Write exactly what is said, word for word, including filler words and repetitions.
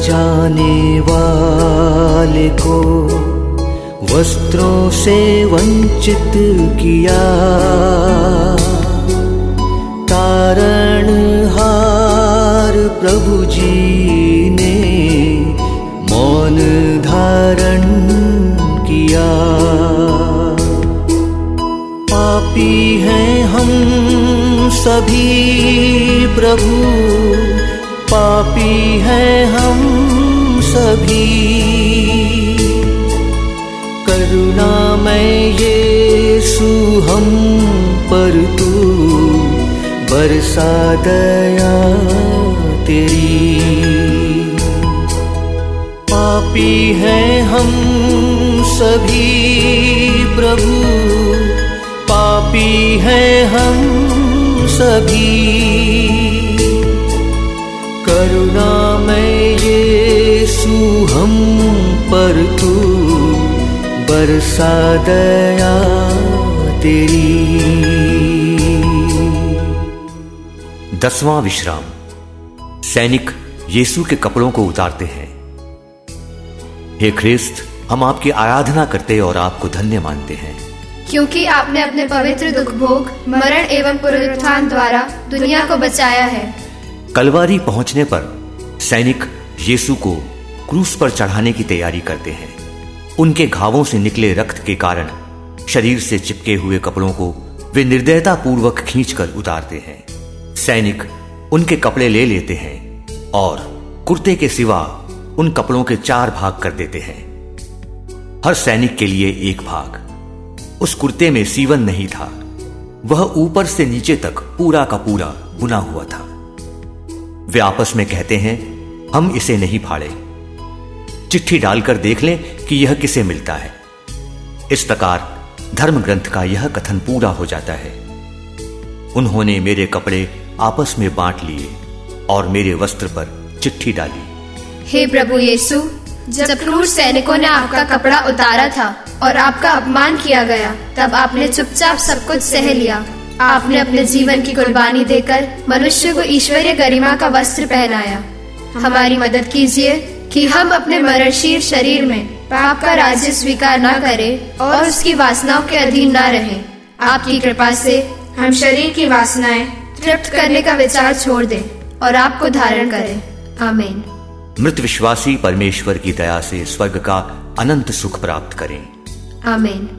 जाने वाले को वस्त्रों से वंचित किया। तारणहार प्रभु जी ने मौन धारण किया। पापी हैं हम सभी प्रभु, पापी हैं हम सभी। करुणामय यीशु हम पर तू बरसा दया तेरी। पापी हैं हम सभी प्रभु, पापी हैं हम सभी। करुणामय यीशु हम पर तू बरसा दया तेरी। दसवां विश्राम। सैनिक यीशु के कपड़ों को उतारते हैं। हे ख्रिस्त, हम आपकी आराधना करते और आपको धन्य मानते हैं, क्योंकि आपने अपने पवित्र दुख भोग, मरण एवं पुनरुत्थान द्वारा दुनिया को बचाया है। कलवारी पहुंचने पर सैनिक यीशु को क्रूस पर चढ़ाने की तैयारी करते हैं। उनके घावों से निकले रक्त के कारण शरीर से चिपके हुए कपड़ों को वे निर्दयता पूर्वक खींचकर उतारते हैं। सैनिक उनके कपड़े ले लेते हैं और कुर्ते के सिवा उन कपड़ों के चार भाग कर देते हैं, हर सैनिक के लिए एक भाग। उस कुर्ते में सीवन नहीं था, वह ऊपर से नीचे तक पूरा का पूरा बुना हुआ था। वे आपस में कहते हैं, हम इसे नहीं फाड़े, चिट्ठी डालकर देख लें कि यह किसे मिलता है। इस प्रकार धर्म ग्रंथ का यह कथन पूरा हो जाता है, उन्होंने मेरे कपड़े आपस में बांट लिए और मेरे वस्त्र पर चिट्ठी डाली। हे प्रभु यीशु, जब क्रूर सैनिकों ने आपका कपड़ा उतारा था और आपका अपमान किया गया, तब आपने चुपचाप सब कुछ सह लिया। आपने अपने जीवन की कुर्बानी देकर मनुष्य को ईश्वरीय गरिमा का वस्त्र पहनाया। हमारी मदद कीजिए कि हम अपने मरणशील शरीर में पाप का राज्य स्वीकार न करें और उसकी वासनाओं के अधीन न रहें। आपकी कृपा से हम शरीर की वासनाएं तृप्त करने का विचार छोड़ दें और आपको धारण करें। आमीन। मृत विश्वासी परमेश्वर की दया से स्वर्ग का अनंत सुख प्राप्त करें। आमीन।